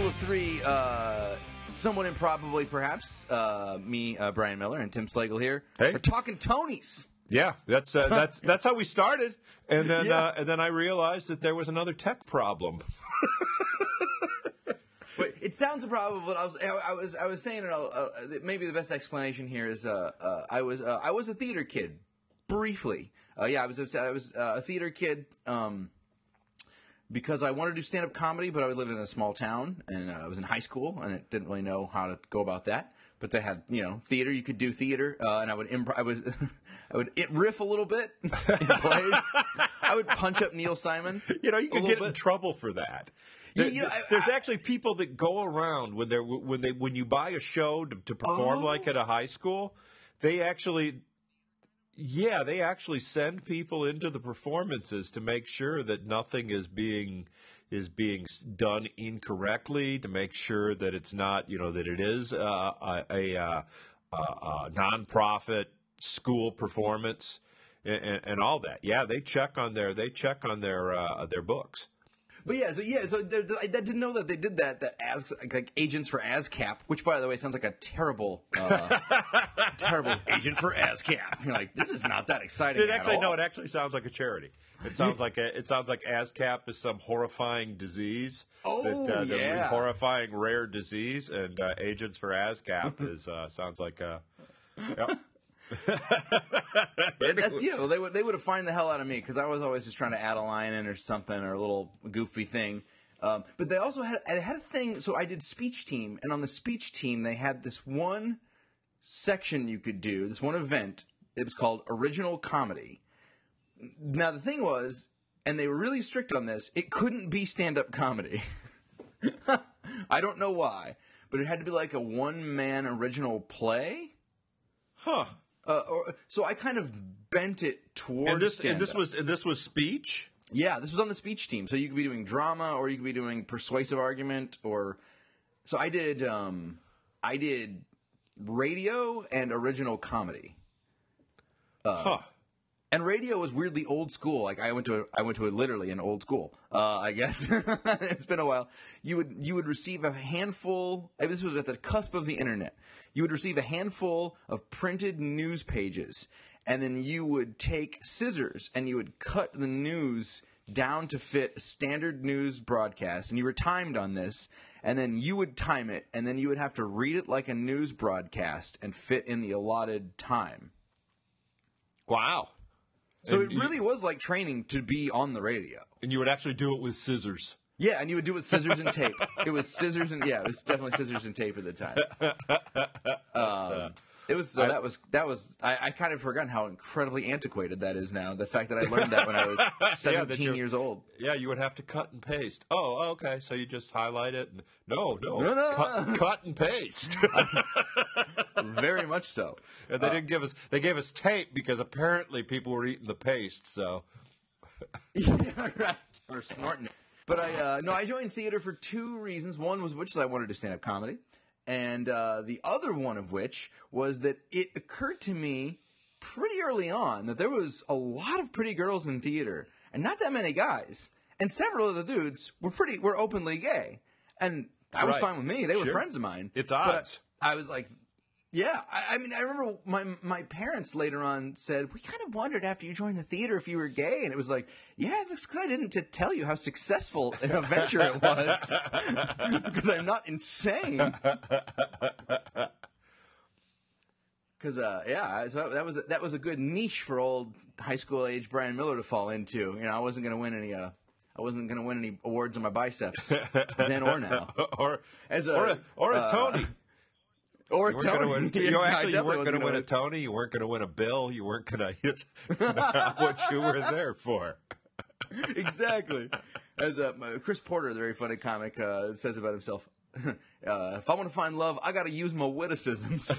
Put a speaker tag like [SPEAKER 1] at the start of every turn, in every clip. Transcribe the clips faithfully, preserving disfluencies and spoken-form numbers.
[SPEAKER 1] Rule of three, uh, somewhat improbably perhaps, uh, me, uh, Brian Miller, and Tim Slagle here
[SPEAKER 2] Hey.
[SPEAKER 1] are talking Tonys.
[SPEAKER 2] Yeah, that's uh, that's that's how we started, and then
[SPEAKER 1] Yeah.
[SPEAKER 2] uh, and then I realized that there was another tech problem.
[SPEAKER 1] But it sounds improbable. But I was, I was, I was saying, uh, uh, that maybe the best explanation here is, uh, uh, I was, uh, I was a theater kid, briefly. Uh, yeah, I was, I was uh, a theater kid, um, because I wanted to do stand-up comedy, but I lived in a small town, and uh, I was in high school, and I didn't really know how to go about that. But they had, you know, theater. You could do theater, uh, and I would, imp- I was, I would it riff a little bit in plays. I would punch up Neil Simon.
[SPEAKER 2] You know, you
[SPEAKER 1] a
[SPEAKER 2] can
[SPEAKER 1] little
[SPEAKER 2] get
[SPEAKER 1] bit.
[SPEAKER 2] in trouble for that.
[SPEAKER 1] You-
[SPEAKER 2] There-
[SPEAKER 1] you know, I-
[SPEAKER 2] there's
[SPEAKER 1] I-
[SPEAKER 2] actually people that go around when they're when they when you buy a show to, to perform
[SPEAKER 1] Oh.
[SPEAKER 2] like at a high school, they actually. Yeah, they actually send people into the performances to make sure that nothing is being is being done incorrectly, to make sure that it's not, you know, that it is uh, a, a, a, a nonprofit school performance and, and, and all that. Yeah, they check on their they check on their uh, their books.
[SPEAKER 1] But yeah, so yeah, so there, I didn't know that they did that. That as like agents for ASCAP, which by the way sounds like a terrible, uh, terrible agent for ASCAP. You're like, this is not that exciting.
[SPEAKER 2] It
[SPEAKER 1] at
[SPEAKER 2] actually
[SPEAKER 1] all.
[SPEAKER 2] no, it actually sounds like a charity. It sounds like a, it sounds like ASCAP is some horrifying disease.
[SPEAKER 1] Oh,
[SPEAKER 2] that, uh,
[SPEAKER 1] yeah.
[SPEAKER 2] horrifying rare disease, and uh, Agents for ASCAP is uh, sounds like a. Yep.
[SPEAKER 1] That's you know, they would they would have fined the hell out of me because I was always just trying to add a line in or something or a little goofy thing. Um, but they also had I had a thing. So I did speech team, and on the speech team they had this one section you could do, this one event. It was called original comedy. Now the thing was, and they were really strict on this. It couldn't be stand up comedy. I don't know why, but it had to be like a one man original play.
[SPEAKER 2] Huh.
[SPEAKER 1] Uh, or, so I kind of bent it towards
[SPEAKER 2] And this and
[SPEAKER 1] stand-up.
[SPEAKER 2] this was and this was speech.
[SPEAKER 1] Yeah, this was on the speech team. So you could be doing drama, or you could be doing persuasive argument, or so I did. Um, I did radio and original comedy. Uh,
[SPEAKER 2] huh.
[SPEAKER 1] And radio was weirdly old school. Like I went to, a, I went to a, literally an old school. Uh, I guess it's been a while. You would you would receive a handful. This was at the cusp of the internet. You would receive a handful of printed news pages, and then you would take scissors and you would cut the news down to fit a standard news broadcast. And you were timed on this, and then you would time it, and then you would have to read it like a news broadcast and fit in the allotted time.
[SPEAKER 2] Wow.
[SPEAKER 1] So
[SPEAKER 2] And
[SPEAKER 1] it really was like training to be on the radio.
[SPEAKER 2] And you would actually do it with scissors.
[SPEAKER 1] Yeah, and you would do it with scissors and tape. It was scissors and yeah, it was definitely scissors and tape at the time. Um, it was so
[SPEAKER 2] I-
[SPEAKER 1] that was that was I, I kind of forgotten how incredibly antiquated that is now. The fact that I learned that when I was seventeen
[SPEAKER 2] you're-
[SPEAKER 1] years old.
[SPEAKER 2] Yeah, you would have to cut and paste. Oh, okay. So you just highlight it. And, no, no,
[SPEAKER 1] No, no,
[SPEAKER 2] cut,
[SPEAKER 1] no.
[SPEAKER 2] cut and paste.
[SPEAKER 1] Very much so.
[SPEAKER 2] And they didn't give us. They gave us tape because apparently people were eating the paste. So
[SPEAKER 1] Yeah, right. Or snorting it. But I uh, no, I joined theater for two reasons. One was which is I wanted to stand up comedy, and uh, the other one of which was that it occurred to me pretty early on that there was a lot of pretty girls in theater and not that many guys, and several of the dudes were pretty were openly gay, and that was
[SPEAKER 2] Right.
[SPEAKER 1] fine with me. They were
[SPEAKER 2] Sure.
[SPEAKER 1] friends of mine.
[SPEAKER 2] It's
[SPEAKER 1] But
[SPEAKER 2] odds.
[SPEAKER 1] I was like. Yeah, I, I mean, I remember my my parents later on said, we kind of wondered after you joined the theater if you were gay. And it was like, yeah, that's because I didn't to tell you how successful an adventure it was. Because I'm not insane. Because, uh, yeah, so that was, a, that was a good niche for old high school age Brian Miller to fall into. You know, I wasn't going to win any, uh, I wasn't going to win any awards on my biceps then or now.
[SPEAKER 2] or
[SPEAKER 1] As a,
[SPEAKER 2] or a, or a
[SPEAKER 1] uh,
[SPEAKER 2] Tony.
[SPEAKER 1] Or
[SPEAKER 2] You weren't going to win.
[SPEAKER 1] Yeah,
[SPEAKER 2] You
[SPEAKER 1] I
[SPEAKER 2] actually you
[SPEAKER 1] definitely
[SPEAKER 2] weren't going
[SPEAKER 1] wasn't
[SPEAKER 2] to win
[SPEAKER 1] gonna
[SPEAKER 2] a Tony. You weren't going to win a bill. You weren't going to. It's not what you were there for.
[SPEAKER 1] Exactly. As uh, my- Chris Porter, the very funny comic, uh, says about himself, uh, if I want to find love, I got to use my witticisms.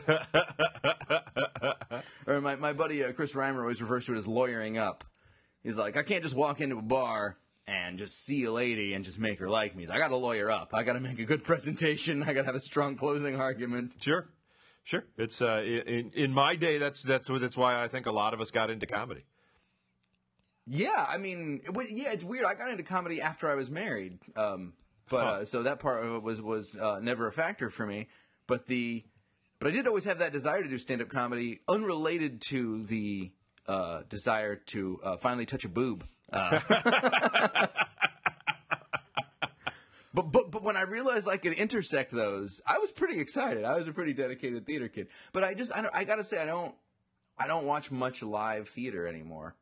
[SPEAKER 1] Or my, my buddy uh, Chris Reimer always refers to it as lawyering up. He's like, I can't just walk into a bar and just see a lady and just make her like me. I got to lawyer up. I got to make a good presentation. I got to have a strong closing argument.
[SPEAKER 2] Sure, sure. It's uh, in in my day. That's that's that's why I think a lot of us got into comedy.
[SPEAKER 1] Yeah, I mean, it, wa- yeah, it's weird. I got into comedy after I was married. Um, but
[SPEAKER 2] Huh.
[SPEAKER 1] uh, so that part of it was was uh, never a factor for me. But the but I did always have that desire to do stand up comedy, unrelated to the uh, desire to uh, finally touch a boob. Uh, But, but but when I realized I could intersect those, I was pretty excited. I was a pretty dedicated theater kid. But I just I don't, I gotta say I don't I don't watch much live theater anymore.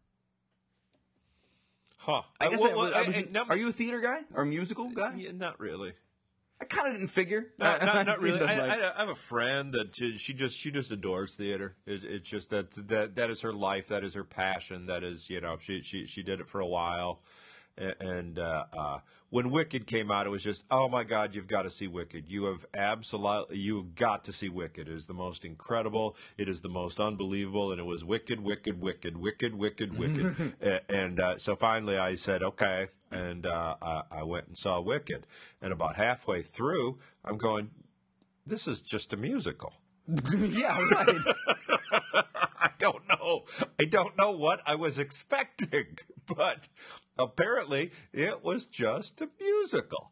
[SPEAKER 2] Huh.
[SPEAKER 1] I guess
[SPEAKER 2] Uh,
[SPEAKER 1] I
[SPEAKER 2] well,
[SPEAKER 1] was- I
[SPEAKER 2] well,
[SPEAKER 1] was-
[SPEAKER 2] uh, no,
[SPEAKER 1] are you a theater guy or a musical guy?
[SPEAKER 2] Yeah, not really.
[SPEAKER 1] I kind of didn't figure.
[SPEAKER 2] Not, not, not
[SPEAKER 1] It
[SPEAKER 2] really.
[SPEAKER 1] seemed
[SPEAKER 2] I,
[SPEAKER 1] like-
[SPEAKER 2] I, I have a friend that ju- she just she just adores theater. It, it's just that that that is her life. That is her passion. That is, you know, she she she did it for a while. A- And uh, uh, when Wicked came out, it was just, oh my God, you've got to see Wicked. You have absolutely, you've got to see Wicked. It is the most incredible. It is the most unbelievable. And it was wicked, wicked, wicked, wicked, wicked, wicked. A- and uh, so finally I said, okay. And uh, I, I went and saw Wicked. And about halfway through, I'm going, this is just a musical.
[SPEAKER 1] yeah, right.
[SPEAKER 2] I don't know. I don't know what I was expecting, but apparently it was just a musical.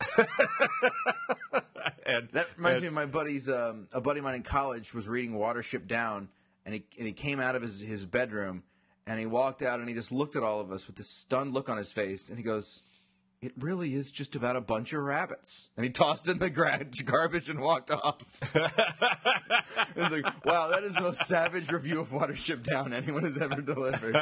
[SPEAKER 2] and
[SPEAKER 1] That reminds
[SPEAKER 2] and,
[SPEAKER 1] me of my buddy's. Um, a buddy of mine in college was reading Watership Down, and he and he came out of his his bedroom, and he walked out, and he just looked at all of us with this stunned look on his face, and he goes, "It really is just about a bunch of rabbits." And he tossed in the gra- garbage and walked off. It was like, wow, that is the most savage review of Watership Down anyone has ever delivered.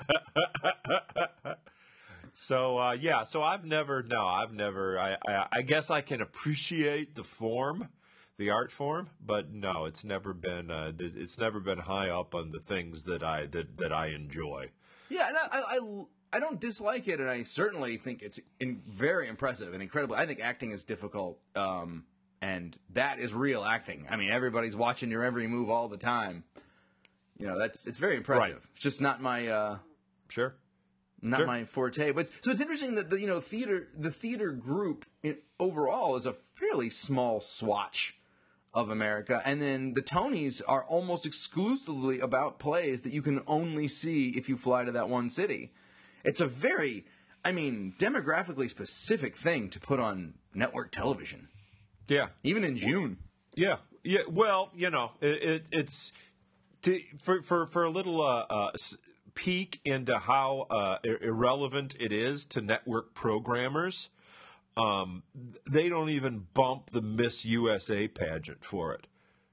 [SPEAKER 2] So uh, yeah, so I've never, no, I've never. I, I, I guess I can appreciate the form, the art form, but no, it's never been. Uh, th- it's never been high up on the things that I that, that I enjoy.
[SPEAKER 1] Yeah, and I, I, I, I don't dislike it, and I certainly think it's in, very impressive and incredible. I think acting is difficult, um, and that is real acting. I mean, everybody's watching your every move all the time. You know, that's it's very impressive.
[SPEAKER 2] Right.
[SPEAKER 1] It's just not my uh,
[SPEAKER 2] Sure.
[SPEAKER 1] not
[SPEAKER 2] Sure.
[SPEAKER 1] my forte. But so it's interesting that the you know theater the theater group in, overall is a fairly small swatch of America, and then the Tonys are almost exclusively about plays that you can only see if you fly to that one city. It's a very, I mean, demographically specific thing to put on network television,
[SPEAKER 2] Yeah.
[SPEAKER 1] even in June.
[SPEAKER 2] Yeah, yeah. Well, you know, it, it, it's to, for for for a little uh, uh, s- peek into how uh, ir- irrelevant it is to network programmers. Um, they don't even bump the Miss U S A pageant for it.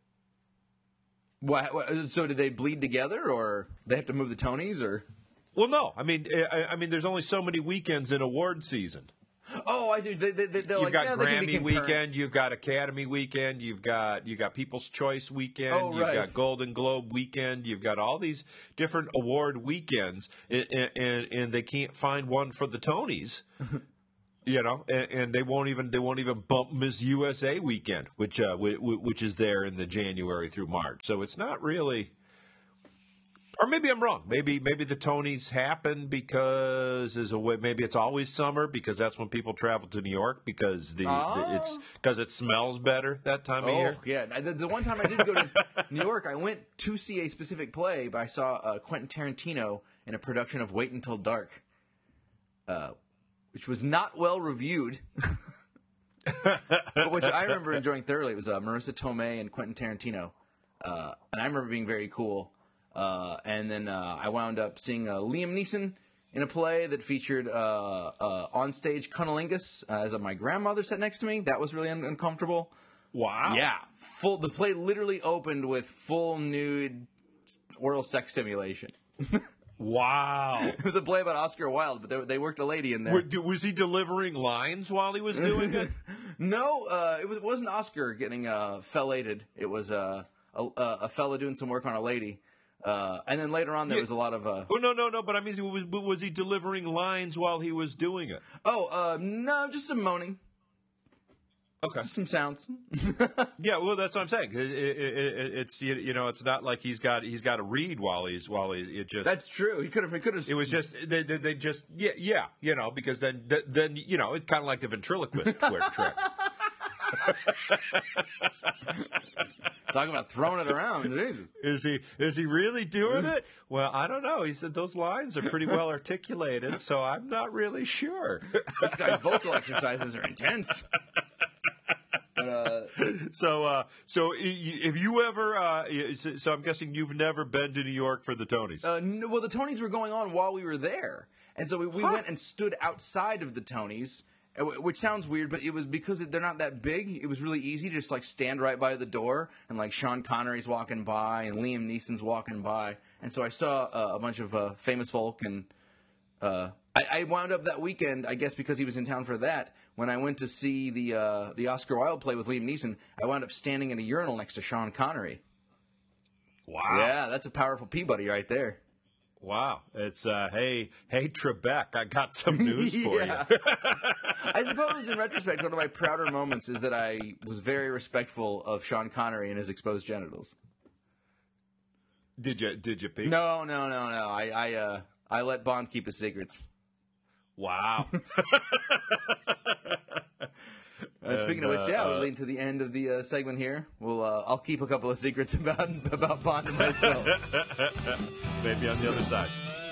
[SPEAKER 1] Why, why- so did they bleed together, or they have to move the Tonys, or?
[SPEAKER 2] Well, no, I mean, I, I mean, there's only so many weekends in award season.
[SPEAKER 1] Oh, I see. They, they, they, they're
[SPEAKER 2] You've
[SPEAKER 1] like,
[SPEAKER 2] got
[SPEAKER 1] yeah, they can be
[SPEAKER 2] Grammy
[SPEAKER 1] concurrent.
[SPEAKER 2] weekend, you've got Academy weekend, you've got you got People's Choice weekend,
[SPEAKER 1] Oh,
[SPEAKER 2] you've
[SPEAKER 1] right.
[SPEAKER 2] got Golden Globe weekend, you've got all these different award weekends, and, and, and they can't find one for the Tonys, you know, and, and they won't even they won't even bump Miss U S A weekend, which uh, w- w- which is there in the January through March. So it's not really. Or maybe I'm wrong. Maybe maybe the Tonys happen because is a way. Maybe it's always summer because that's when people travel to New York because the, the it's because it smells better that time of
[SPEAKER 1] Oh,
[SPEAKER 2] year.
[SPEAKER 1] yeah. The, the one time I did go to New York, I went to see a specific play, but I saw uh, Quentin Tarantino in a production of Wait Until Dark, uh, which was not well reviewed, but which I remember enjoying thoroughly. It was uh, Marissa Tomei and Quentin Tarantino, uh, and I remember being very cool. Uh, and then uh, I wound up seeing uh, Liam Neeson in a play that featured uh, uh, onstage cunnilingus uh, as my grandmother sat next to me. That was really un- uncomfortable.
[SPEAKER 2] Wow.
[SPEAKER 1] Yeah, full. The play literally opened with full nude oral sex simulation.
[SPEAKER 2] Wow.
[SPEAKER 1] It was a play about Oscar Wilde, but they, they worked a lady in there.
[SPEAKER 2] Were- Was he delivering lines while he was doing it?
[SPEAKER 1] No, uh, it was it wasn't Oscar getting uh, fellated. It was uh, a, a fella doing some work on a lady. Uh, and then later on, there
[SPEAKER 2] Yeah.
[SPEAKER 1] was a lot of. Uh,
[SPEAKER 2] Oh no no no! But I mean, was was he delivering lines while he was doing it?
[SPEAKER 1] oh, uh, no, just some moaning,
[SPEAKER 2] Okay.
[SPEAKER 1] just some sounds.
[SPEAKER 2] Yeah, well, that's what I'm saying. It, it, it, it's you you know, it's not like he's got he's got to read while he's while he it just.
[SPEAKER 1] That's true. He could have. He could have.
[SPEAKER 2] It was just they, they, they just yeah yeah you know because then then you know it's kind of like the ventriloquist trick.
[SPEAKER 1] Talking about throwing it around. Jesus.
[SPEAKER 2] Is he is he really doing it? Well, I don't know. He said those lines are pretty well articulated, so I'm not really sure.
[SPEAKER 1] This guy's vocal exercises are intense. But, uh,
[SPEAKER 2] so, uh, so if you ever, uh, so I'm guessing you've never been to New York for the Tonys.
[SPEAKER 1] Uh, no, well, the Tonys were going on while we were there, and so we, we
[SPEAKER 2] Huh.
[SPEAKER 1] went and stood outside of the Tonys, uh, which sounds weird, but it was because they're not that big. It was really easy to just like stand right by the door, and like Sean Connery's walking by, and Liam Neeson's walking by, and so I saw uh, a bunch of uh, famous folk, and uh, I, I wound up that weekend, I guess because he was in town for that. When I went to see the uh, the Oscar Wilde play with Liam Neeson, I wound up standing in a urinal next to Sean Connery.
[SPEAKER 2] Wow.
[SPEAKER 1] Yeah, that's a powerful Peabody right there.
[SPEAKER 2] Wow. It's, uh, hey, hey, Trebek, I got some news for
[SPEAKER 1] Yeah.
[SPEAKER 2] you.
[SPEAKER 1] I suppose, in retrospect, one of my prouder moments is that I was very respectful of Sean Connery and his exposed genitals.
[SPEAKER 2] Did you, did you peek?
[SPEAKER 1] No, no, no, no. I, I, uh, I let Bond keep his secrets.
[SPEAKER 2] Wow.
[SPEAKER 1] Uh, speaking of
[SPEAKER 2] And,
[SPEAKER 1] which, yeah,
[SPEAKER 2] uh,
[SPEAKER 1] we're leading to the end of the uh, segment here. We'll, uh, I'll keep a couple of secrets about about Bond and myself.
[SPEAKER 2] Maybe on the other side.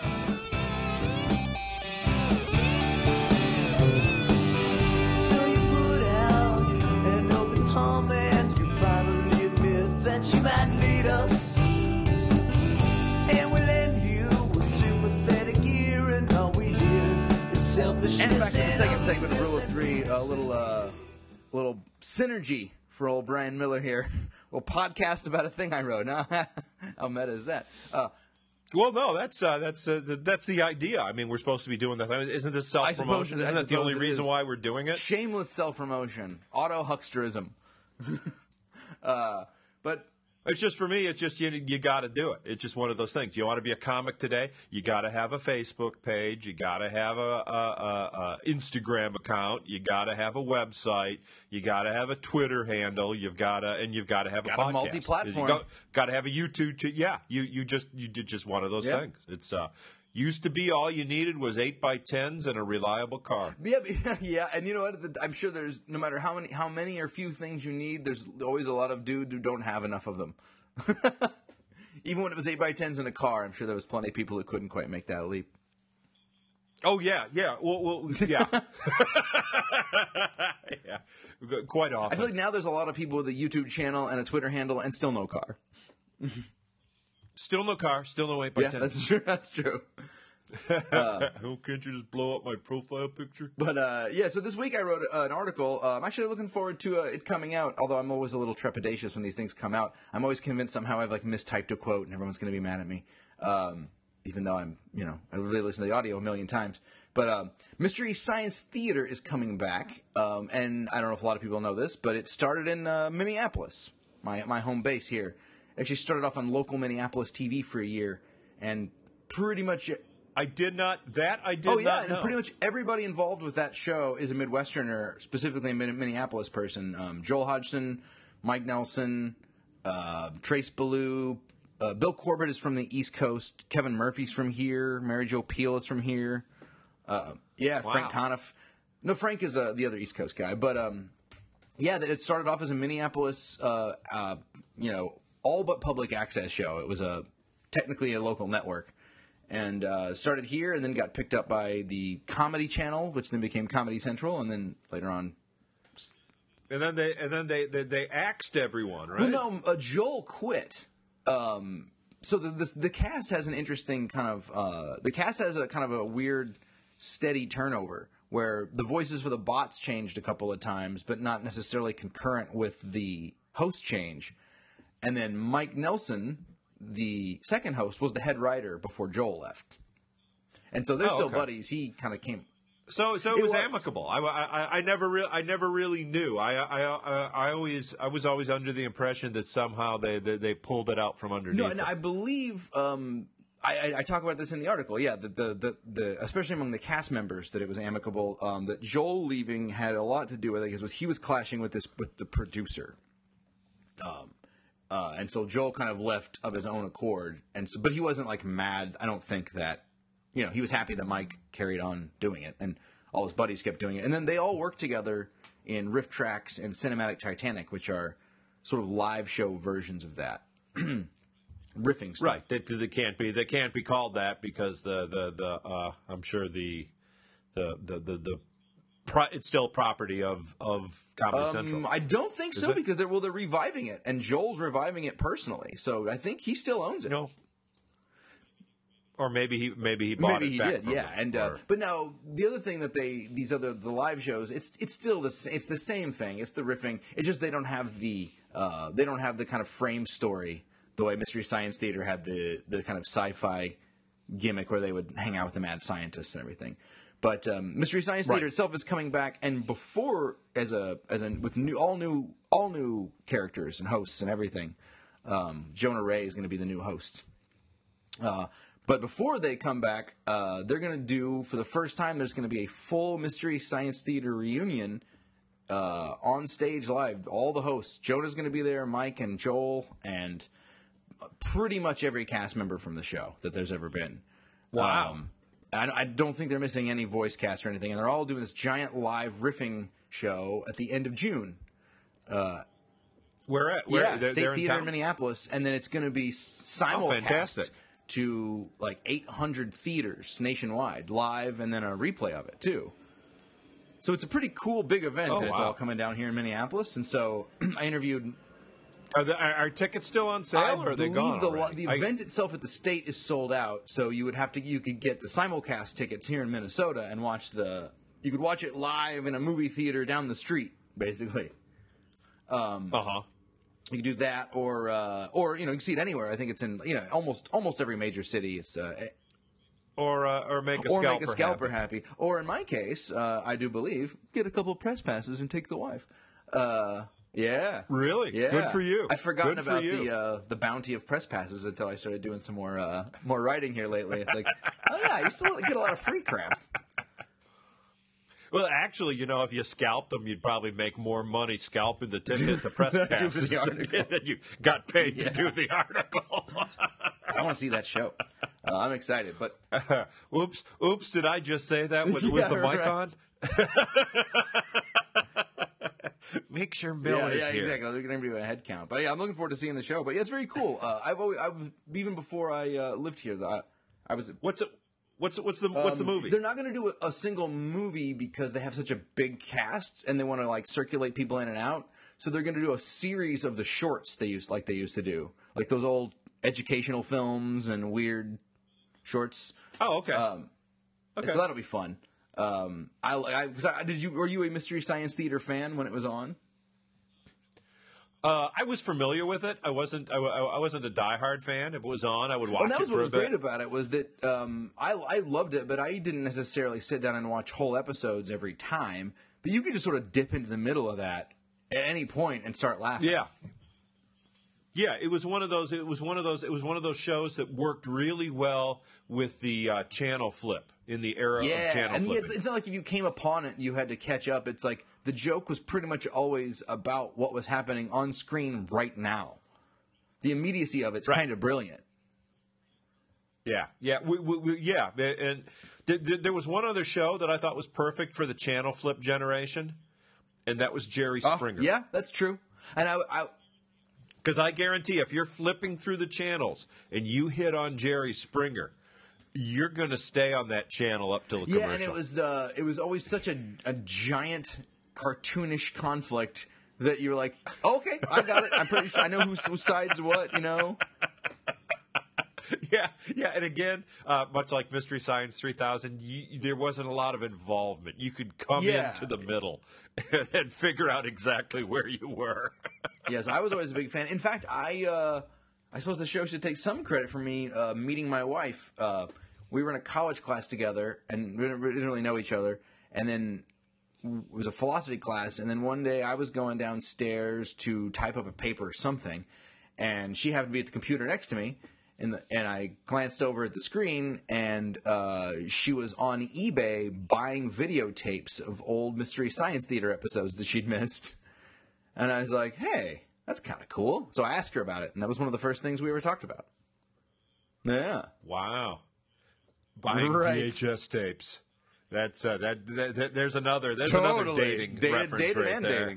[SPEAKER 3] So you put out an open palm and you finally admit that you might need us. And we lend you a sympathetic ear, and all we hear is selfishness.
[SPEAKER 1] And back to the second
[SPEAKER 3] and
[SPEAKER 1] segment of Rule of Three, a little, uh, little synergy for old Brian Miller here. We'll podcast about a thing I wrote. Now, how meta is that? Uh,
[SPEAKER 2] Well, no, that's uh, that's uh, the, that's the idea. I mean, we're supposed to be doing that. I mean, isn't this self promotion?
[SPEAKER 1] I
[SPEAKER 2] Isn't that the
[SPEAKER 1] suppose
[SPEAKER 2] only
[SPEAKER 1] it
[SPEAKER 2] reason
[SPEAKER 1] is.
[SPEAKER 2] why we're doing it?
[SPEAKER 1] Shameless self-promotion, auto-hucksterism. uh, but
[SPEAKER 2] It's just for me. It's just you. You got to do it. It's just one of those things. You want to be a comic today. You got to have a Facebook page. You got to have a, a, a, a Instagram account. You got to have a website. You got to have a Twitter handle. You've got to and you've got to have
[SPEAKER 1] Got
[SPEAKER 2] a
[SPEAKER 1] a
[SPEAKER 2] podcast.
[SPEAKER 1] multi-platform.
[SPEAKER 2] You got to have a YouTube. Ch- yeah, you you just you did just one of those
[SPEAKER 1] Yeah.
[SPEAKER 2] things. It's uh used to be all you needed was eight by tens and a reliable car.
[SPEAKER 1] yeah, but- yeah, and you know what? I'm sure there's no matter how many, how many or few things you need. There's always a lot of dudes who don't have enough of them. Even when it was eight by tens in a car, I'm sure there was plenty of people who couldn't quite make that leap.
[SPEAKER 2] Oh yeah, yeah. Well, well yeah. yeah. Quite
[SPEAKER 1] I
[SPEAKER 2] often.
[SPEAKER 1] feel like now there's a lot of people with a YouTube channel and a Twitter handle and still no car.
[SPEAKER 2] Still no car, still no eight by
[SPEAKER 1] Yeah,
[SPEAKER 2] ten.
[SPEAKER 1] that's true. That's true.
[SPEAKER 2] Oh, can't you just blow up my profile picture?
[SPEAKER 1] But uh, yeah, so this week I wrote uh, an article. Uh, I'm actually looking forward to uh, it coming out. Although I'm always a little trepidatious when these things come out. I'm always convinced somehow I've like mistyped a quote and everyone's going to be mad at me. Um, even though I'm, you know, I really listened to the audio a million times. But um, Mystery Science Theater is coming back, um, and I don't know if a lot of people know this, but it started in uh, Minneapolis, my my home base here. Actually started off on local Minneapolis T V for a year, and pretty much.
[SPEAKER 2] I did not. That I did
[SPEAKER 1] Oh yeah,
[SPEAKER 2] not
[SPEAKER 1] and
[SPEAKER 2] know.
[SPEAKER 1] pretty much everybody involved with that show is a Midwesterner, specifically a Min- Minneapolis person. Um, Joel Hodgson, Mike Nelson, uh, Trace Ballou, uh, Bill Corbett is from the East Coast. Kevin Murphy's from here. Mary Jo Pehl is from here. Uh, yeah, Frank
[SPEAKER 2] Wow.
[SPEAKER 1] Conniff. No, Frank is uh, the other East Coast guy, but um, yeah, that it started off as a Minneapolis, uh, uh, you know, all but public access show. It was a technically a local network. And uh, started here, and then got picked up by the Comedy Channel, which then became Comedy Central, and then later on.
[SPEAKER 2] and then they and then they they, they axed everyone, right?
[SPEAKER 1] Well, no, uh, Joel quit. Um, so the, the the cast has an interesting kind of uh, the cast has a kind of a weird steady turnover where the voices for the bots changed a couple of times, but not necessarily concurrent with the host change. And then Mike Nelson, the second host, was the head writer before Joel left. And so they're
[SPEAKER 2] Oh,
[SPEAKER 1] still
[SPEAKER 2] okay.
[SPEAKER 1] buddies. He kind of came.
[SPEAKER 2] So so it,
[SPEAKER 1] It
[SPEAKER 2] was,
[SPEAKER 1] was.
[SPEAKER 2] amicable. I, I, I never really I never really knew. I, I I I always I was always under the impression that somehow they they, they pulled it out from underneath.
[SPEAKER 1] No, and
[SPEAKER 2] them.
[SPEAKER 1] I believe um, I, I, I talk about this in the article. Yeah, the, the the the especially among the cast members that it was amicable. Um, that Joel leaving had a lot to do with it because he was clashing with this with the producer. Um, uh, and so Joel kind of left of his own accord, and so, but he wasn't like mad. I don't think that, you know, he was happy that Mike carried on doing it, and all his buddies kept doing it, and then they all worked together in Riff Tracks and Cinematic Titanic, which are sort of live show versions of that. Riffing stuff.
[SPEAKER 2] Right. They, they can't be. They can't be called that because the the the. Uh, I'm sure the the the the. the pro, it's still property of of Comedy
[SPEAKER 1] Um,
[SPEAKER 2] Central.
[SPEAKER 1] I don't think so
[SPEAKER 2] it?
[SPEAKER 1] because they're well, they're reviving it, and Joel's reviving it personally. So I think he still owns it.
[SPEAKER 2] No. Or maybe he maybe he bought
[SPEAKER 1] Maybe
[SPEAKER 2] it
[SPEAKER 1] he
[SPEAKER 2] back
[SPEAKER 1] did,
[SPEAKER 2] from
[SPEAKER 1] yeah.
[SPEAKER 2] them,
[SPEAKER 1] And uh,
[SPEAKER 2] or-
[SPEAKER 1] but now the other thing that they these other the live shows, it's it's still the s- it's the same thing. It's the riffing. It's just they don't have the uh, they don't have the kind of frame story the way Mystery Science Theater had the the kind of sci-fi gimmick where they would hang out with the mad scientists and everything. But um, Mystery Science
[SPEAKER 2] Right.
[SPEAKER 1] Theater itself is coming back, and before as a as a with new all new all new characters and hosts and everything. Um, Jonah Ray is going to be the new host. Uh, but before they come back, uh, they're going to do, for the first time, there's going to be a full Mystery Science Theater reunion uh, on stage live. All the hosts. Jonah's going to be there, Mike and Joel, and pretty much every cast member from the show that there's ever been.
[SPEAKER 2] Wow.
[SPEAKER 1] Um, I, I don't think they're missing any voice cast or anything, and they're all doing this giant live riffing show at the end of June.
[SPEAKER 2] Where at? Where,
[SPEAKER 1] yeah,
[SPEAKER 2] they're,
[SPEAKER 1] State
[SPEAKER 2] they're in
[SPEAKER 1] Theater in
[SPEAKER 2] town?
[SPEAKER 1] Minneapolis, and then it's going to be simulcast
[SPEAKER 2] fantastic.
[SPEAKER 1] to like eight hundred theaters nationwide, live, and then a replay of it too. So it's a pretty cool big event,
[SPEAKER 2] Oh,
[SPEAKER 1] and it's
[SPEAKER 2] wow.
[SPEAKER 1] all coming down here in Minneapolis. And so I interviewed.
[SPEAKER 2] Are, the, are, are tickets still on sale,
[SPEAKER 1] I
[SPEAKER 2] or are they
[SPEAKER 1] believe
[SPEAKER 2] gone
[SPEAKER 1] the,
[SPEAKER 2] already?
[SPEAKER 1] the
[SPEAKER 2] I-
[SPEAKER 1] event itself at the state is sold out, so you would have to you could get the simulcast tickets here in Minnesota and watch the. You could watch it live in a movie theater down the street, basically.
[SPEAKER 2] uh-huh.
[SPEAKER 1] You can do that, or uh, or you know you can see it anywhere. I think it's in you know almost almost every major city. It's uh,
[SPEAKER 2] Or uh, or make a
[SPEAKER 1] or
[SPEAKER 2] scalper
[SPEAKER 1] make a scalper
[SPEAKER 2] happy.
[SPEAKER 1] happy. Or in my case, uh, I do believe get a couple press passes and take the wife. Uh, yeah,
[SPEAKER 2] Really?
[SPEAKER 1] Yeah,
[SPEAKER 2] Good for you.
[SPEAKER 1] I'd forgotten
[SPEAKER 2] Good for
[SPEAKER 1] about
[SPEAKER 2] you.
[SPEAKER 1] the uh, the bounty of press passes until I started doing some more uh, more writing here lately. It's like, oh yeah, I used to get a lot of free crap.
[SPEAKER 2] Well, actually, you know, if you scalped them, you'd probably make more money scalping the ticket, the press
[SPEAKER 1] Do
[SPEAKER 2] passes,
[SPEAKER 1] the
[SPEAKER 2] than,
[SPEAKER 1] article.
[SPEAKER 2] than you got paid
[SPEAKER 1] Yeah.
[SPEAKER 2] to do the article.
[SPEAKER 1] I want to see that show. Uh, I'm excited, but
[SPEAKER 2] oops, oops! Did I just say that? Was, was
[SPEAKER 1] Yeah,
[SPEAKER 2] the mic
[SPEAKER 1] right.
[SPEAKER 2] on? Make sure Bill
[SPEAKER 1] yeah,
[SPEAKER 2] is
[SPEAKER 1] yeah,
[SPEAKER 2] here.
[SPEAKER 1] exactly. We're going to do a head count, but yeah, I'm looking forward to seeing the show. But yeah, it's very cool. Uh, I've always, I was even before I uh, lived here. I, I was
[SPEAKER 2] What's it? What's what's the what's the
[SPEAKER 1] Um,
[SPEAKER 2] movie?
[SPEAKER 1] They're not going to do a, a single movie because they have such a big cast and they want to like circulate people in and out. So they're going to do a series of the shorts they used like they used to do, like those old educational films and weird shorts.
[SPEAKER 2] Oh, okay.
[SPEAKER 1] Um,
[SPEAKER 2] okay.
[SPEAKER 1] So that'll be fun. Um, I, I, cause I did you were you a Mystery Science Theater fan when it was on?
[SPEAKER 2] Uh, I was familiar with it. I wasn't. I, I wasn't a diehard fan. If it was on, I would watch
[SPEAKER 1] Well, that
[SPEAKER 2] it
[SPEAKER 1] was
[SPEAKER 2] for
[SPEAKER 1] what
[SPEAKER 2] a
[SPEAKER 1] was
[SPEAKER 2] bit.
[SPEAKER 1] great about it was that um, I, I loved it, but I didn't necessarily sit down and watch whole episodes every time. But you could just sort of dip into the middle of that at any point and start laughing.
[SPEAKER 2] Yeah. Yeah, it was one of those. It was one of those. It was one of those shows that worked really well with the uh, channel flip in the era of
[SPEAKER 1] Yeah,
[SPEAKER 2] channel
[SPEAKER 1] and
[SPEAKER 2] flipping.
[SPEAKER 1] it's, it's not like if you came upon it, you had to catch up. It's like the joke was pretty much always about what was happening on screen right now. The immediacy of it's
[SPEAKER 2] Right.
[SPEAKER 1] kind of brilliant.
[SPEAKER 2] Yeah, yeah, we, we, we, yeah. And th- th- there was one other show that I thought was perfect for the channel flip generation, and that was Jerry
[SPEAKER 1] Oh,
[SPEAKER 2] Springer.
[SPEAKER 1] yeah, that's true. And I, I
[SPEAKER 2] Because I guarantee if you're flipping through the channels and you hit on Jerry Springer, you're going to stay on that channel up till the
[SPEAKER 1] yeah,
[SPEAKER 2] commercial.
[SPEAKER 1] and it was uh, it was always such a, a giant cartoonish conflict that you're like, okay, I got it. I'm pretty sure I know who, who sides what. You know.
[SPEAKER 2] Yeah, yeah, and again, uh, much like Mystery Science three thousand, you, there wasn't a lot of involvement. You could come
[SPEAKER 1] Yeah.
[SPEAKER 2] into the middle and, and figure out exactly where you were.
[SPEAKER 1] Yes, I was always a big fan. In fact, I uh, I suppose the show should take some credit for me uh, meeting my wife. Uh, we were in a college class together, and we didn't we didn't really know each other. And then it was a philosophy class. And then one day I was going downstairs to type up a paper or something, and she happened to be at the computer next to me. And, the, and I glanced over at the screen, and uh, she was on eBay buying videotapes of old Mystery Science Theater episodes that she'd missed. And I was like, hey, that's kind of cool. So I asked her about it, and that was one of the first things we ever talked about. Yeah.
[SPEAKER 2] Wow. Buying
[SPEAKER 1] Right.
[SPEAKER 2] V H S tapes. That's uh, that, that, that. There's another. There's
[SPEAKER 1] Totally.
[SPEAKER 2] another dating
[SPEAKER 1] Dated-
[SPEAKER 2] reference
[SPEAKER 1] dated
[SPEAKER 2] right
[SPEAKER 1] and
[SPEAKER 2] there.
[SPEAKER 1] dating.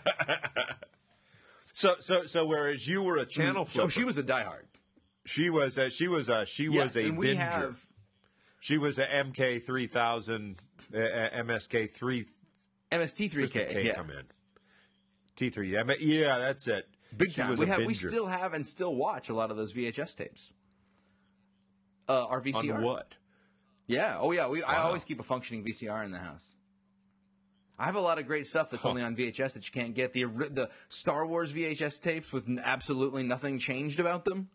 [SPEAKER 2] so so so whereas you were a channel flipper,
[SPEAKER 1] So she was a diehard.
[SPEAKER 2] she was a, she was a, she
[SPEAKER 1] Yes,
[SPEAKER 2] was a
[SPEAKER 1] and we
[SPEAKER 2] binger.
[SPEAKER 1] have
[SPEAKER 2] She was a M K three thousand, uh, M S K three.
[SPEAKER 1] M S T three
[SPEAKER 2] Where's the
[SPEAKER 1] K.
[SPEAKER 2] K
[SPEAKER 1] Yeah.
[SPEAKER 2] come in? T three. Yeah, yeah, that's it.
[SPEAKER 1] Big
[SPEAKER 2] She
[SPEAKER 1] time.
[SPEAKER 2] was
[SPEAKER 1] We
[SPEAKER 2] a
[SPEAKER 1] have, we
[SPEAKER 2] binger.
[SPEAKER 1] still have, and still watch a lot of those V H S tapes. Uh, our V C R.
[SPEAKER 2] On what?
[SPEAKER 1] Yeah. Oh, yeah. We, I
[SPEAKER 2] Wow.
[SPEAKER 1] always keep a functioning V C R in the house. I have a lot of great stuff that's
[SPEAKER 2] Huh.
[SPEAKER 1] only on V H S that you can't get. The the Star Wars V H S tapes with n- absolutely nothing changed about them.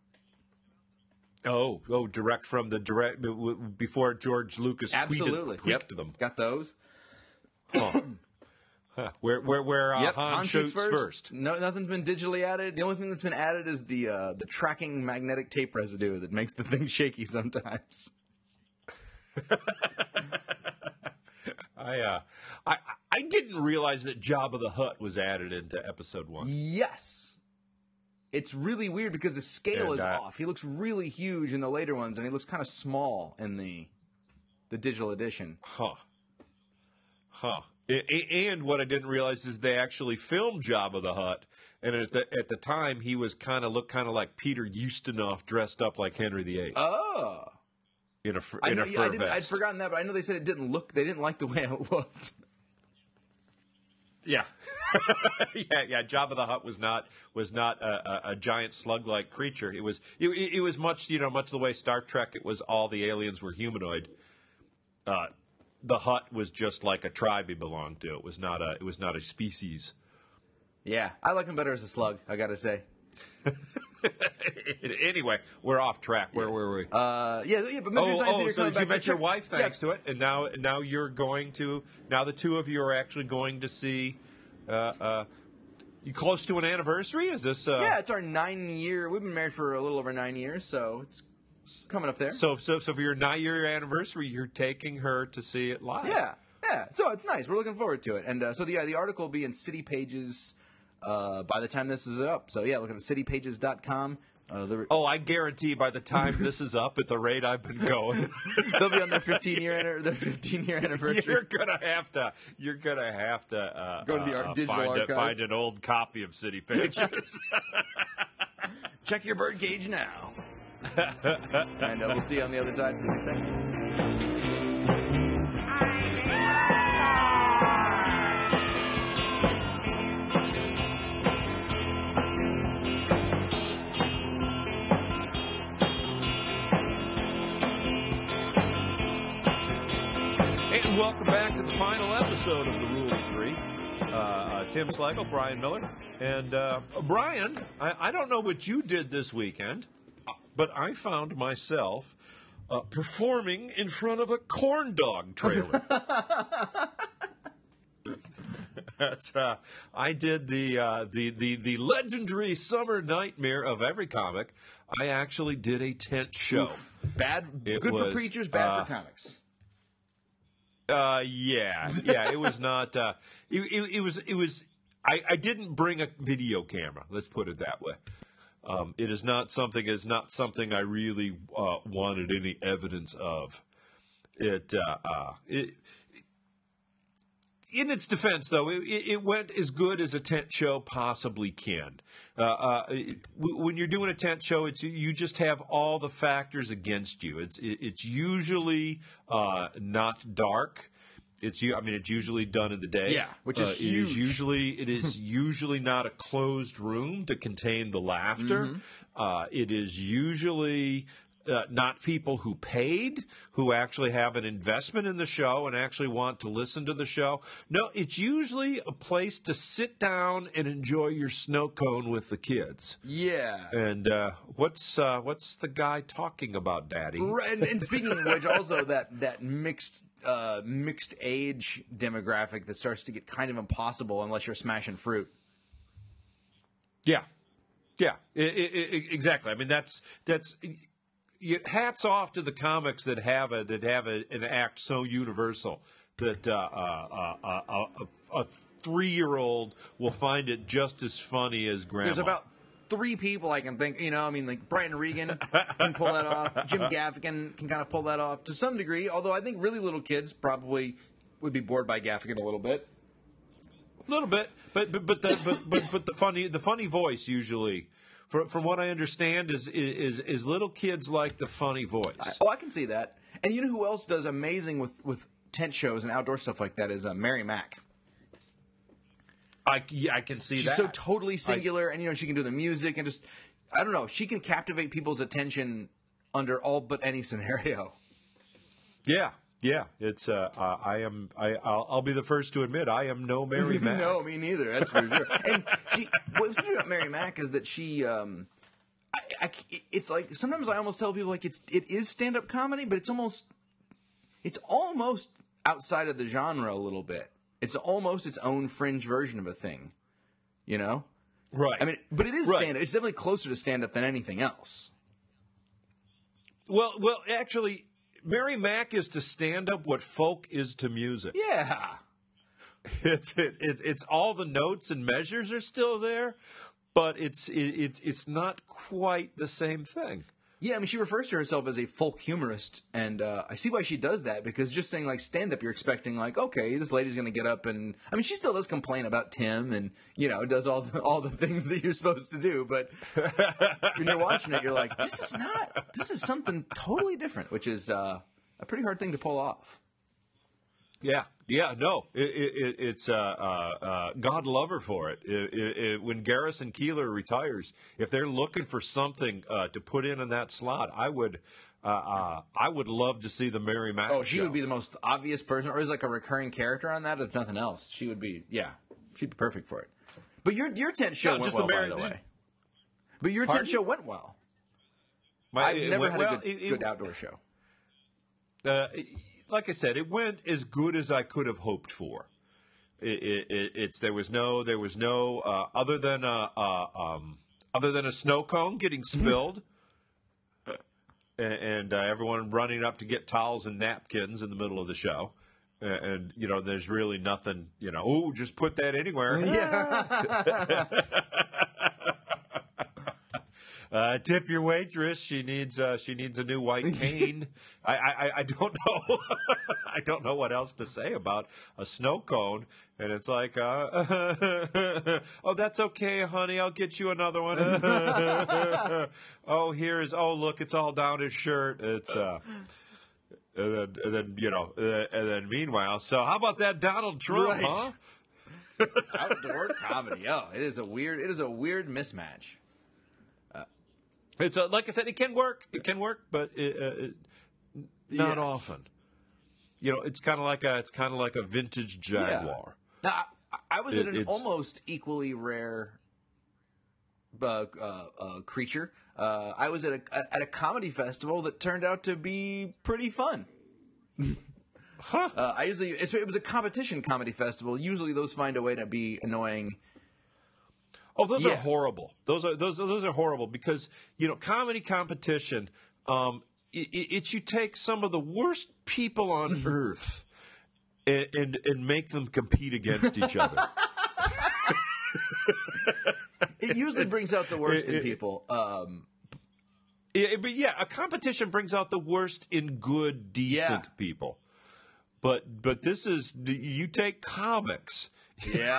[SPEAKER 2] Oh, oh, direct from the direct w- w- before George Lucas
[SPEAKER 1] Absolutely.
[SPEAKER 2] tweeted,
[SPEAKER 1] Yep.
[SPEAKER 2] tweaked them.
[SPEAKER 1] Got those.
[SPEAKER 2] Huh. Huh. Where where where uh,
[SPEAKER 1] Yep.
[SPEAKER 2] Han, shoots first.
[SPEAKER 1] No, nothing's been digitally added. The only thing that's been added is the uh, the tracking magnetic tape residue that makes the thing shaky sometimes.
[SPEAKER 2] I uh, I I didn't realize that Jabba the Hutt was added into episode one.
[SPEAKER 1] Yes. It's really weird because the scale
[SPEAKER 2] And,
[SPEAKER 1] is
[SPEAKER 2] uh,
[SPEAKER 1] off. He looks really huge in the later ones, and he looks kind of small in the the digital edition.
[SPEAKER 2] Huh. Huh. A- a- And what I didn't realize is they actually filmed Jabba the Hutt, and at the at the time he was kind of looked kind of like Peter Ustinov dressed up like Henry the Eighth
[SPEAKER 1] Oh.
[SPEAKER 2] in a fr-
[SPEAKER 1] I
[SPEAKER 2] in
[SPEAKER 1] know,
[SPEAKER 2] a
[SPEAKER 1] yeah,
[SPEAKER 2] fur
[SPEAKER 1] I didn't, I'd
[SPEAKER 2] vest.
[SPEAKER 1] forgotten that, but I know they said it didn't look. They didn't like the way it looked.
[SPEAKER 2] Yeah, yeah, yeah. Jabba the Hutt was not was not a, a, a giant slug-like creature. It was it, it was much you know much the way Star Trek. It was all the aliens were humanoid. Uh, the Hutt was just like a tribe he belonged to. It was not a it was not a species.
[SPEAKER 1] Yeah, I like him better as a slug. I gotta say.
[SPEAKER 2] Anyway, we're off track. Where were we?
[SPEAKER 1] Uh, yeah, yeah, but Mystery
[SPEAKER 2] Oh,
[SPEAKER 1] Science
[SPEAKER 2] oh
[SPEAKER 1] Theater
[SPEAKER 2] so
[SPEAKER 1] coming
[SPEAKER 2] did you
[SPEAKER 1] back, so
[SPEAKER 2] met your
[SPEAKER 1] check-
[SPEAKER 2] wife
[SPEAKER 1] yeah.
[SPEAKER 2] thanks to it, and now now you're going to now the two of you are actually going to see. Uh, uh, you close to an anniversary? Is this? Uh,
[SPEAKER 1] Yeah, it's our nine year. We've been married for a little over nine years, so it's, it's coming up there.
[SPEAKER 2] So, so, so for your nine-year anniversary, you're taking her to see it live.
[SPEAKER 1] Yeah, yeah. So it's nice. We're looking forward to it. And uh, so the yeah, the article will be in City Pages uh, by the time this is up. So yeah, look at city pages dot com. Uh, the,
[SPEAKER 2] Oh, I guarantee by the time this is up, at the rate I've been going,
[SPEAKER 1] they'll be on their fifteen year anni- their fifteen year anniversary.
[SPEAKER 2] you're gonna have to. You're gonna have to uh,
[SPEAKER 1] Go to the
[SPEAKER 2] uh,
[SPEAKER 1] ar- digital
[SPEAKER 2] find, a,
[SPEAKER 1] archive.
[SPEAKER 2] find an old copy of City Pages.
[SPEAKER 1] Check your bird cage now. And uh, we'll see you on the other side for the next segment.
[SPEAKER 2] And welcome back to the final episode of the Rule of Three. Uh, uh, Tim Slagle, Brian Miller, and uh, Brian. I, I don't know what you did this weekend, but I found myself uh, performing in front of a corn dog trailer. That's, uh, I did the, uh, the the the legendary summer nightmare of every comic. I actually did a tent show.
[SPEAKER 1] Bad,
[SPEAKER 2] It
[SPEAKER 1] good
[SPEAKER 2] was,
[SPEAKER 1] for preachers, bad
[SPEAKER 2] uh,
[SPEAKER 1] for comics.
[SPEAKER 2] Uh, yeah, yeah. It was not. Uh, it, it, it was. It was. I, I didn't bring a video camera. Let's put it that way. Um, it is not something. Is not something I really uh, wanted any evidence of. It. Uh, uh, it in its defense, though, it, it went as good as a tent show possibly can. Uh, uh, it- when you're doing a tent show, it's you just have all the factors against you. It's it, it's usually uh, not dark. It's u- I mean it's usually done in the day.
[SPEAKER 1] Yeah, which is
[SPEAKER 2] Uh, It is
[SPEAKER 1] huge.
[SPEAKER 2] usually it is usually not a closed room to contain the laughter.
[SPEAKER 1] Mm-hmm.
[SPEAKER 2] Uh, it is usually. Uh, not people who paid, who actually have an investment in the show and actually want to listen to the show. No, it's usually a place to sit down and enjoy your snow cone with the kids.
[SPEAKER 1] Yeah.
[SPEAKER 2] And uh, what's uh, what's the guy talking about, Daddy?
[SPEAKER 1] Right, and, and speaking of which, also that that mixed uh, mixed age demographic that starts to get kind of impossible unless you're smashing fruit.
[SPEAKER 2] Yeah, yeah, I- I- I- exactly. I mean, that's that's. You, hats off to the comics that have a that have a, an act so universal that uh, uh, uh, uh, a, a three year old will find it just as funny as grandma.
[SPEAKER 1] There's about three people I can think. You know, I mean, like Brian Regan can pull that off. Jim Gaffigan can kind of pull that off to some degree. Although I think really little kids probably would be bored by Gaffigan a little bit.
[SPEAKER 2] A little bit, but but but the, but, but but the funny the funny voice usually, from from what I understand, is is is little kids like the funny voice.
[SPEAKER 1] I, oh, I can see that. And you know who else does amazing with, with tent shows and outdoor stuff like that is uh, Mary Mack.
[SPEAKER 2] I, yeah, I can see
[SPEAKER 1] She's
[SPEAKER 2] that.
[SPEAKER 1] so totally singular, I, and you know she can do the music and just I don't know. She can captivate people's attention under all but any scenario.
[SPEAKER 2] Yeah. Yeah, it's. Uh, uh, I am. I. I'll, I'll be the first to admit I am no Mary Mack.
[SPEAKER 1] No, me neither. That's for sure. And she. What's interesting about Mary Mack is that she. Um, I, I, it's like sometimes I almost tell people like it's it is stand up comedy, but it's almost. It's almost outside of the genre a little bit. It's almost its own fringe version of a thing, you know.
[SPEAKER 2] Right.
[SPEAKER 1] I mean, but it is
[SPEAKER 2] right.
[SPEAKER 1] stand up. It's definitely closer to stand up than anything else.
[SPEAKER 2] Well, well, actually. Mary Mack is to stand up what folk is to music.
[SPEAKER 1] Yeah,
[SPEAKER 2] it's it, it, it's all the notes and measures are still there, but it's it, it's it's not quite the same thing.
[SPEAKER 1] Yeah, I mean, she refers to herself as a folk humorist, and uh, I see why she does that, because just saying, like, stand-up, you're expecting, like, okay, this lady's going to get up and... I mean, she still does complain about Tim and, you know, does all the, all the things that you're supposed to do, but when you're watching it, you're like, this is not... This is something totally different, which is uh, a pretty hard thing to pull off.
[SPEAKER 2] Yeah, yeah, no, it, it, it's uh, uh, uh, God love her for it. It, it, it. When Garrison Keillor retires, if they're looking for something uh, to put in in that slot, I would, uh, uh, I would love to see the Mary Mack.
[SPEAKER 1] Oh, she
[SPEAKER 2] show.
[SPEAKER 1] would be the most obvious person, or is like a recurring character on that, if nothing else. She would be, yeah, she'd be perfect for it. But your your tent show
[SPEAKER 2] No,
[SPEAKER 1] went
[SPEAKER 2] just
[SPEAKER 1] well,
[SPEAKER 2] the Mary,
[SPEAKER 1] by the way. But your
[SPEAKER 2] Pardon?
[SPEAKER 1] tent show went well.
[SPEAKER 2] My,
[SPEAKER 1] I've never
[SPEAKER 2] went,
[SPEAKER 1] had
[SPEAKER 2] well,
[SPEAKER 1] a good,
[SPEAKER 2] it,
[SPEAKER 1] good
[SPEAKER 2] it,
[SPEAKER 1] outdoor show.
[SPEAKER 2] Uh, like I said, it went as good as I could have hoped for. It, it, it, it's there was no there was no uh, other than a uh, um, other than a snow cone getting spilled, and, and uh, everyone running up to get towels and napkins in the middle of the show, and, and you know there's really nothing. You know, oh, just put that anywhere. Yeah. Uh, tip your waitress. She needs uh, she needs a new white cane. I, I, I don't know. I don't know what else to say about a snow cone. And it's like, uh, oh, that's okay, honey. I'll get you another one. Oh, here is. Oh, look, it's all down his shirt. It's uh, and then, and then you know, uh, and then meanwhile, so how about that Donald Trump,
[SPEAKER 1] Right.
[SPEAKER 2] huh?
[SPEAKER 1] Outdoor comedy. Oh, it is a weird. It is a weird mismatch.
[SPEAKER 2] It's uh, like I said, it can work. It can work, but it, uh, it, not
[SPEAKER 1] Yes.
[SPEAKER 2] often. You know, it's kind of like a it's kind of like a vintage Jaguar.
[SPEAKER 1] Now, I, I was
[SPEAKER 2] It-
[SPEAKER 1] at an
[SPEAKER 2] it's-
[SPEAKER 1] almost equally rare uh, uh, uh, creature. Uh, I was at a at a comedy festival that turned out to be pretty fun.
[SPEAKER 2] Huh?
[SPEAKER 1] Uh, I usually it's, it was a competition comedy festival. Usually, those find a way to be annoying.
[SPEAKER 2] Oh, those
[SPEAKER 1] Yeah.
[SPEAKER 2] are horrible. Those are those are- those are horrible because you know comedy competition. Um, it, it, it's you take some of the worst people on earth and, and and make them compete against each other.
[SPEAKER 1] It usually brings out the worst in
[SPEAKER 2] it-
[SPEAKER 1] people. Um,
[SPEAKER 2] Yeah, but yeah, a competition brings out the worst in good, decent
[SPEAKER 1] Yeah.
[SPEAKER 2] people. But but this is you take comics.
[SPEAKER 1] yeah.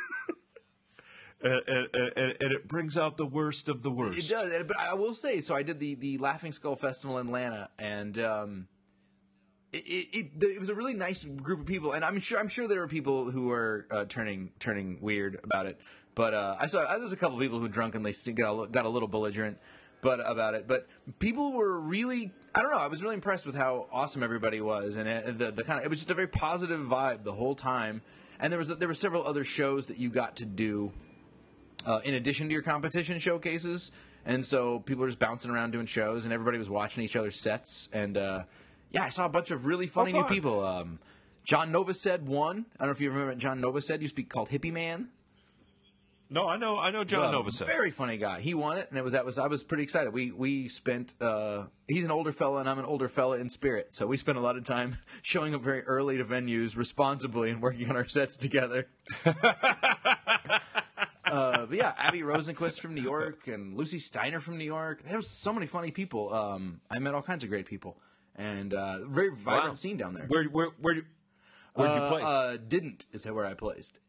[SPEAKER 2] And, and, and, and it brings out the worst of the worst.
[SPEAKER 1] It does, and- but I will say, so I did the, the Laughing Skull Festival in Atlanta, and um, it, it, it, it was a really nice group of people, and I'm sure I'm sure there were people who were uh, turning turning weird about it, but uh, I saw there was a couple of people who drunkenly got a, got a little belligerent, but about it, but people were really, I don't know, I was really impressed with how awesome everybody was, and it, the the kind of it was just a very positive vibe the whole time, and there was there were several other shows that you got to do. Uh, in addition to your competition showcases, and so people were just bouncing around doing shows, and everybody was watching each other's sets, and uh, yeah, I saw a bunch of really funny
[SPEAKER 2] Oh,
[SPEAKER 1] new
[SPEAKER 2] fun.
[SPEAKER 1] people. Um, John Novosad won. I don't know if you remember John Novosad. Used to be called Hippie Man.
[SPEAKER 2] No, I know, I know John
[SPEAKER 1] Uh,
[SPEAKER 2] Novosad.
[SPEAKER 1] very funny guy. He won it, and it was that was I was pretty excited. We we spent. Uh, he's an older fella, and I'm an older fella in spirit, so we spent a lot of time showing up very early to venues responsibly and working on our sets together. Uh, but yeah, Abby Rosenquist from New York and Lucy Steiner from New York. There was so many funny people. Um, I met all kinds of great people, and uh, very vibrant
[SPEAKER 2] Wow.
[SPEAKER 1] scene down there.
[SPEAKER 2] Where where where where'd you
[SPEAKER 1] Uh,
[SPEAKER 2] place?
[SPEAKER 1] Uh, didn't is where I placed.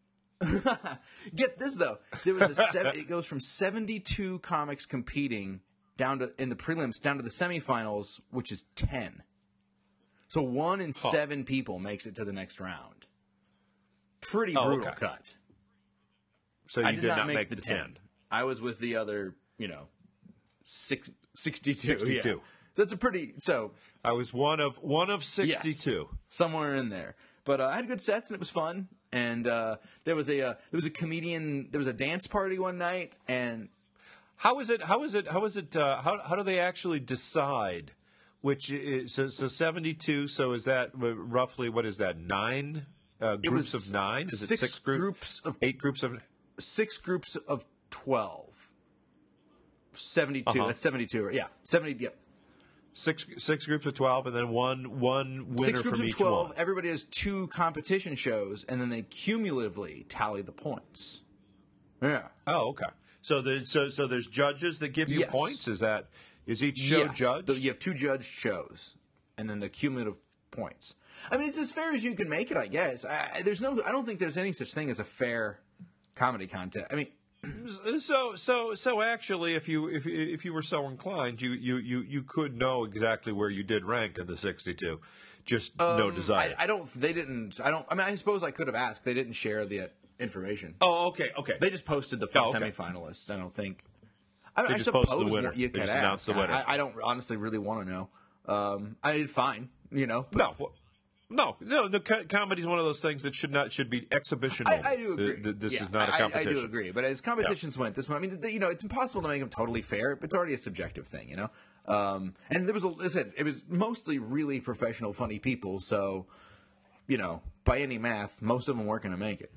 [SPEAKER 1] Get this though, there was a seven, it goes from seventy-two comics competing down to in the prelims down to the semifinals, which is ten. So one in
[SPEAKER 2] Huh.
[SPEAKER 1] seven people makes it to the next round. Pretty
[SPEAKER 2] Oh,
[SPEAKER 1] brutal
[SPEAKER 2] okay.
[SPEAKER 1] cut.
[SPEAKER 2] so you
[SPEAKER 1] I
[SPEAKER 2] did,
[SPEAKER 1] did, not,
[SPEAKER 2] make,
[SPEAKER 1] make,
[SPEAKER 2] the
[SPEAKER 1] the
[SPEAKER 2] ten.
[SPEAKER 1] ten. I was with the other, you know, six, sixty-two.
[SPEAKER 2] sixty-two.
[SPEAKER 1] Yeah. That's a pretty so.
[SPEAKER 2] I was one of one of sixty-two.
[SPEAKER 1] Yes, somewhere in there. But uh, I had good sets and it was fun. And uh, there was a uh, there was a comedian. There was a dance party one night, and
[SPEAKER 2] How is it? How is it? How is it? Uh, how how do they actually decide? Which is, so so seventy-two. So is that uh, roughly what is that? Nine uh, groups
[SPEAKER 1] was
[SPEAKER 2] of nine? Is it
[SPEAKER 1] six
[SPEAKER 2] six group-
[SPEAKER 1] groups of
[SPEAKER 2] eight groups of?
[SPEAKER 1] six groups of twelve. Seventy-two.
[SPEAKER 2] Uh-huh.
[SPEAKER 1] That's seventy-two. Yeah, seventy. Yeah,
[SPEAKER 2] Six six groups of twelve, and then one one winner
[SPEAKER 1] six groups
[SPEAKER 2] from
[SPEAKER 1] of
[SPEAKER 2] each
[SPEAKER 1] twelve.
[SPEAKER 2] one.
[SPEAKER 1] Everybody has two competition shows, and then they cumulatively tally the points. Yeah.
[SPEAKER 2] Oh, okay. So the so so there's judges that give you
[SPEAKER 1] Yes.
[SPEAKER 2] points. Is that is each show
[SPEAKER 1] Yes,
[SPEAKER 2] judged?
[SPEAKER 1] the- you have two judged shows, and then the cumulative points. I mean, it's as fair as you can make it, I guess. I, there's no, I don't think there's any such thing as a fair comedy contest. I mean,
[SPEAKER 2] So so so actually, if you if if you were so inclined, you you you you could know exactly where you did rank in the sixty-two. Just no desire.
[SPEAKER 1] Um, I, I don't. They didn't. I don't. I mean, I suppose I could have asked. They didn't share the uh, information.
[SPEAKER 2] oh, okay, okay.
[SPEAKER 1] They just posted the
[SPEAKER 2] Oh, okay.
[SPEAKER 1] semifinalists. I don't think. I,
[SPEAKER 2] They
[SPEAKER 1] I
[SPEAKER 2] just
[SPEAKER 1] suppose
[SPEAKER 2] posted the winner.
[SPEAKER 1] you
[SPEAKER 2] They
[SPEAKER 1] could
[SPEAKER 2] just
[SPEAKER 1] ask.
[SPEAKER 2] announced the winner.
[SPEAKER 1] I, I don't honestly really want to know. Um, I did fine. You know. but-
[SPEAKER 2] no. well, No, no, the co- comedy is one of those things that should not should be exhibition.
[SPEAKER 1] I,
[SPEAKER 2] only.
[SPEAKER 1] I do agree.
[SPEAKER 2] Th- th- this
[SPEAKER 1] Yeah,
[SPEAKER 2] is not a
[SPEAKER 1] I-
[SPEAKER 2] competition.
[SPEAKER 1] I, do agree. But as competitions went, this one, I mean, th- you know, it's impossible to make them totally fair. It's already a subjective thing, you know. Um, and there was, a, I said, it was mostly really professional, funny people. So, you know, by any math, most of them weren't going to make it.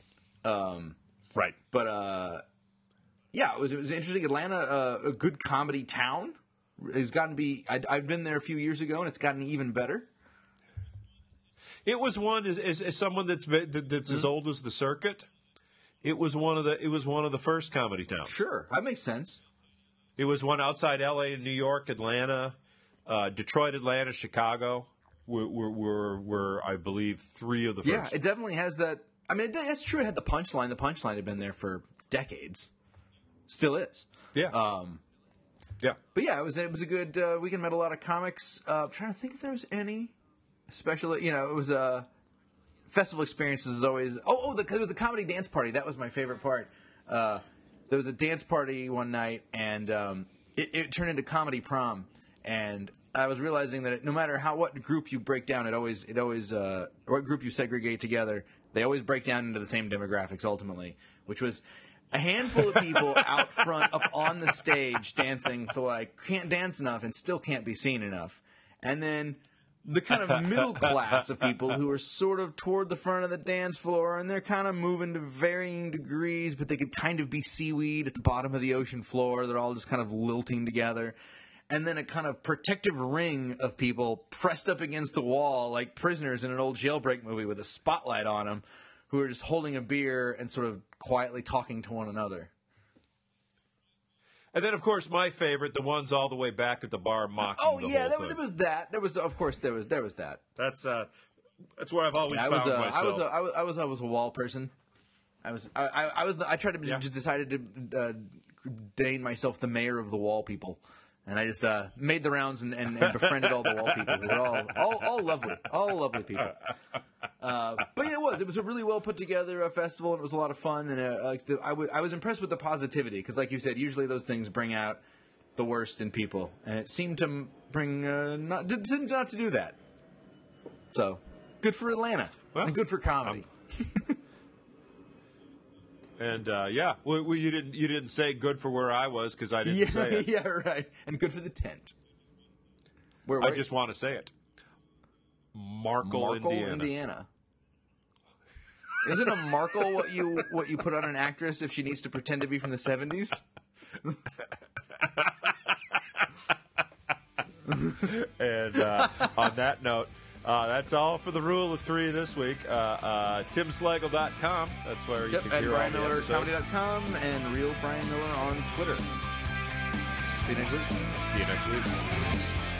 [SPEAKER 2] Right.
[SPEAKER 1] But uh, yeah, it was it was interesting. Atlanta, uh, a good comedy town, has gotten to be. I, I've been there a few years ago, and it's gotten even better.
[SPEAKER 2] It was one as, as, as someone that's been, that, that's
[SPEAKER 1] Mm-hmm.
[SPEAKER 2] as old as the circuit. It was one of the it was one of the first comedy towns.
[SPEAKER 1] Sure, that makes sense.
[SPEAKER 2] It was one outside L A and New York, Atlanta, uh, Detroit, Atlanta, Chicago. Were, were, were, were I believe three of the
[SPEAKER 1] Yeah,
[SPEAKER 2] first.
[SPEAKER 1] it definitely has that. I mean, it, that's true. It had the punchline. The punchline had been there for decades. Still is.
[SPEAKER 2] yeah.
[SPEAKER 1] Um,
[SPEAKER 2] yeah.
[SPEAKER 1] but yeah, it was it was a good uh, weekend. Met a lot of comics. Uh, I'm trying to think if there was any special. You know, it was a uh, festival experiences is always. Oh, oh, the, it was the comedy dance party. That was my favorite part. Uh, there was a dance party one night, and um, it, it turned into comedy prom. And I was realizing that no matter how what group you break down, it always it always uh, what group you segregate together, they always break down into the same demographics ultimately, which was a handful of people out front up on the stage dancing, so I can't dance enough and still can't be seen enough. And then the kind of middle class of people who are sort of toward the front of the dance floor, and they're kind of moving to varying degrees, but they could kind of be seaweed at the bottom of the ocean floor. They're all just kind of lilting together. And then a kind of protective ring of people pressed up against the wall like prisoners in an old jailbreak movie with a spotlight on them, who are just holding a beer and sort of quietly talking to one another.
[SPEAKER 2] And then, of course, my favorite, the ones all the way back at the bar mocking
[SPEAKER 1] Oh
[SPEAKER 2] the
[SPEAKER 1] yeah,
[SPEAKER 2] whole
[SPEAKER 1] there, was-
[SPEAKER 2] thing.
[SPEAKER 1] there was that. There was, of course, there was there was that.
[SPEAKER 2] That's uh, that's where I've always
[SPEAKER 1] I
[SPEAKER 2] found
[SPEAKER 1] was, a,
[SPEAKER 2] myself.
[SPEAKER 1] I was, a, I was, I was, I was a wall person. I was, I, I, I was, the, I tried to
[SPEAKER 2] Yeah.
[SPEAKER 1] just decided to uh, deign myself the mayor of the wall people, and I just uh, made the rounds and, and, and befriended all the wall people who were all, all, all lovely, all lovely people. Uh, but yeah, it was. It was a really well put together uh, festival, and it was a lot of fun. And uh, like the, I, w- I was impressed with the positivity because, like you said, usually those things bring out the worst in people, and it seemed to m- bring uh, not did, seemed not to do that. So good for Atlanta,
[SPEAKER 2] Well,
[SPEAKER 1] and good for comedy.
[SPEAKER 2] and uh, yeah, well, well, you didn't you didn't say good for where I was because I didn't
[SPEAKER 1] yeah,
[SPEAKER 2] say it.
[SPEAKER 1] yeah, right, and good for the tent. Where
[SPEAKER 2] I
[SPEAKER 1] were-
[SPEAKER 2] just want to say it. Markle,
[SPEAKER 1] Markle,
[SPEAKER 2] Indiana.
[SPEAKER 1] Indiana. Isn't a Markle what you what you put on an actress if she needs to pretend to be from the seventies?
[SPEAKER 2] And uh, on that note, Uh, that's all for the Rule of Three this week. Uh, uh, Tim Slagle dot com. That's where you
[SPEAKER 1] Yep,
[SPEAKER 2] can
[SPEAKER 1] at
[SPEAKER 2] hear all
[SPEAKER 1] Brian
[SPEAKER 2] the
[SPEAKER 1] Miller
[SPEAKER 2] episodes.
[SPEAKER 1] Comedy dot com and Real Brian Miller on Twitter. See you next week.
[SPEAKER 2] See you next week.